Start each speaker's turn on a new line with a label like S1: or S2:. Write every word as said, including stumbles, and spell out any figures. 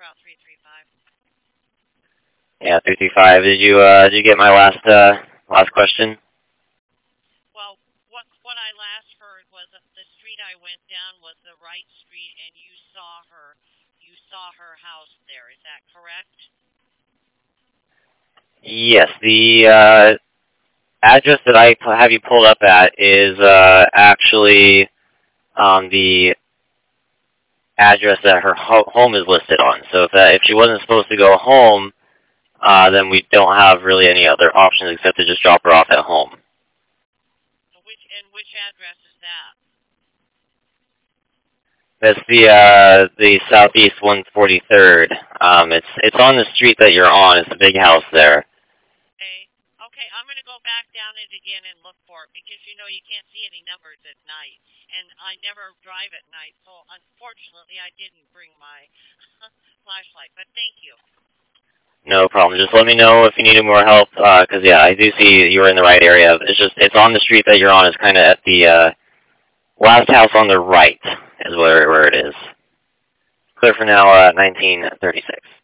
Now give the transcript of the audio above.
S1: Route three three five.
S2: Yeah, three three five. Did you uh, did you get my last uh, last question?
S1: Well, what what I last heard was that the street I went down was the right street, and you saw her. You saw her house there. Is that correct?
S2: Yes. The uh, address that I have you pulled up at is uh, actually um, the address that her ho- home is listed on. So if that, if she wasn't supposed to go home, uh, then we don't have really any other options except to just drop her off at home.
S1: Which and which address is that?
S2: That's the uh, the southeast one forty-third. Um, it's it's on the street that you're on. It's a big house there.
S1: Okay. Okay, I'm going to go back down it again and look for it because, you know, you can't see any numbers at night. And I never drive at night, so unfortunately I didn't bring my flashlight. But thank you.
S2: No problem. Just let me know if you needed more help, because, uh, yeah, I do see you were in the right area. It's just, it's on the street that you're on. It's kind of at the uh, last house on the right is where, where it is. Clear for now, uh, nineteen thirty-six.